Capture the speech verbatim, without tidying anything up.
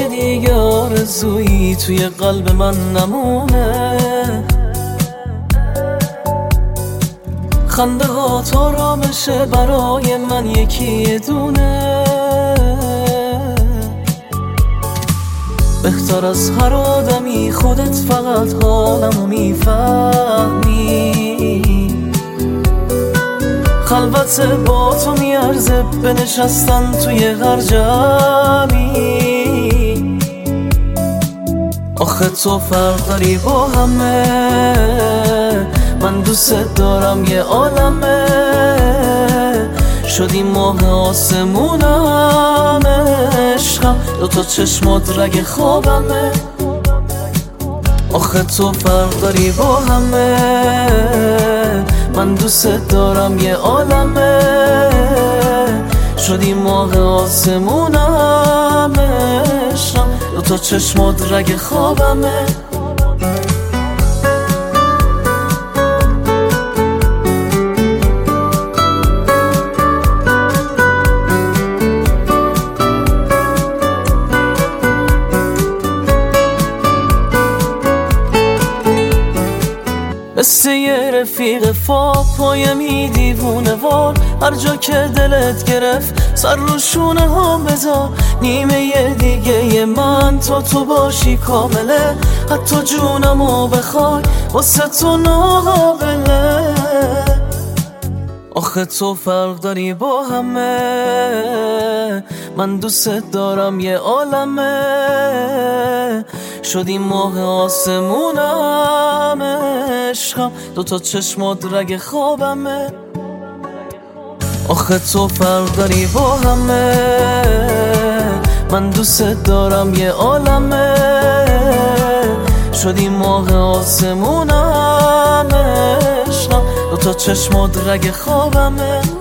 دیگه آرزویی توی قلب من نمونه. خنده ها تا را بشه برای من یکی دونه. بهتر از هر آدمی خودت فقط حالمو میفهمی. خلوت با تو میارزه بنشستن توی هر جمعی. آخه تو فرق داری با همه، من دوست دارم یه عالمه. شدی ماه آسمونم عشقم، دوتا چشمات رگ خوابمه. آخه تو فرق داری با همه، من دوست دارم یه عالمه. شدی ماه آسمونم عشقم، دوتا چشمات رگ خوابمه. مثل یه رفیق فاق پایمی دیوونه وار، هر جا که دلت گرفت سر رو شونه ها بذار. نیمه یه دیگه ی من تو تو باشی کامله، حتی جونمو بخوای واسه تو ناقابله. آخه تو فرق داری با همه، من دوست دارم یه عالمه. شدی ماه آسمونم عشقم، دوتا چشمات رگ خوابمه. آخه تو فرق داری با همه، من دوست دارم یه عالمه. شدی ماه آسمونم عشقم، دوتا چشمات رگ خوابمه.